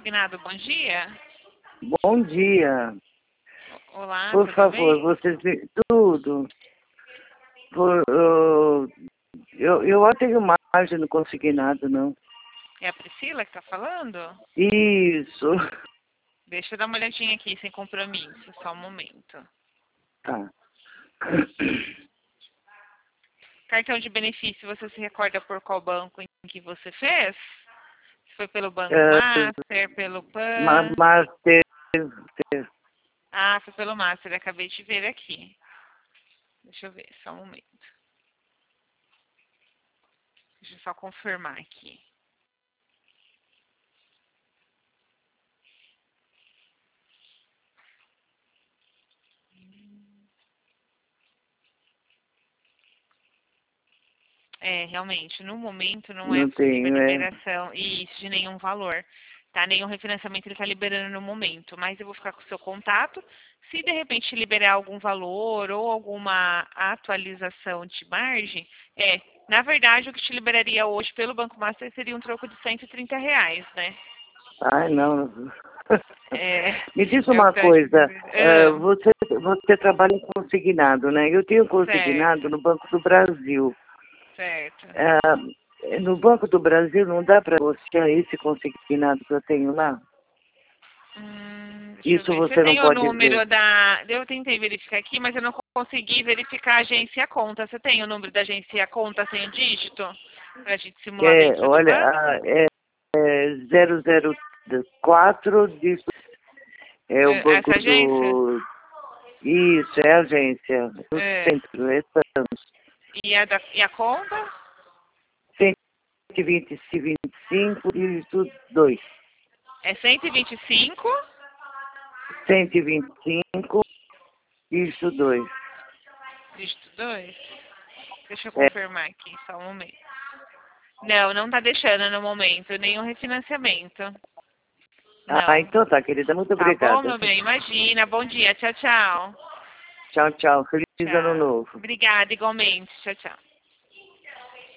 Consignado, bom dia. Bom dia. Olá, Por tudo favor, bem? vocês me... Tudo. Eu não tenho margem no consignado, não. É a Priscila que tá falando? Isso. Deixa eu dar uma olhadinha aqui, sem compromisso, só um momento. Tá. Cartão de benefício, você se recorda por qual banco em que você fez? Se foi pelo Banco É, Master, pelo PAN? Master. Ah, foi pelo Master, acabei de ver aqui. Deixa eu ver, só um momento. Deixa eu só confirmar aqui. É, realmente, no momento não é Não possível a tenho, é. liberação e isso de nenhum valor, tá? Nenhum refinanciamento ele está liberando no momento, mas eu vou ficar com o seu contato. Se de repente liberar algum valor ou alguma atualização de margem, na verdade o que te liberaria hoje pelo Banco Master seria um troco de R$ 130, né? Ai, não. É, Me diz é o uma que tá te coisa. liberando. Você trabalha em consignado, né? Eu tenho consignado Certo, no Banco do Brasil. certo. No Banco do Brasil não dá para você esse consignado que eu tenho lá? Deixa eu Isso ver. Você você não tem o pode ver. número da. Eu tentei verificar aqui, mas eu não consegui verificar a agência conta. Você tem o número da agência conta sem o dígito? Pra gente simular dentro do Olha, banco? é 004, disso é o banco Essa agência? do... Isso, é a agência, no É. centro, é Santos. E a conta? 125, dígito 2. É 125, 125, dígito 2. dígito 2. Deixa eu É. confirmar aqui, só um momento. Não, não tá deixando no momento nenhum refinanciamento. Não. Então tá, querida, muito Tá bom, obrigada. meu bem? Imagina. Bom dia. Tchau, tchau. Tchau, tchau. Feliz ano Tchau. novo. Obrigada, igualmente. Tchau, tchau.